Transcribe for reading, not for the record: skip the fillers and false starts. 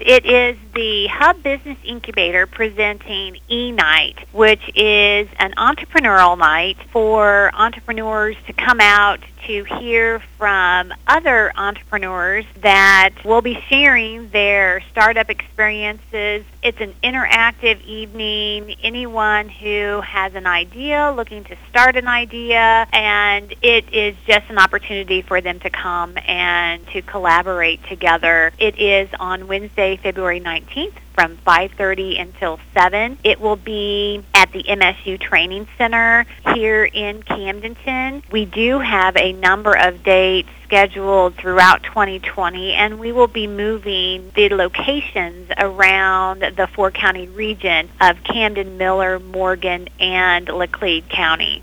It is the Hub Business Incubator presenting E-Night, which is an entrepreneurial night for entrepreneurs to come out to hear from other entrepreneurs that will be sharing their startup experiences. It's an interactive evening. Anyone who has an idea, looking to start an idea, and it is just an opportunity for them to come and to collaborate together. It is on Wednesday, February 19th from 5:30 until 7. It will be at the MSU Training Center here in Camdenton. We do have a number of dates scheduled throughout 2020, and we will be moving the locations around the four-county region of Camden, Miller, Morgan, and Laclede County.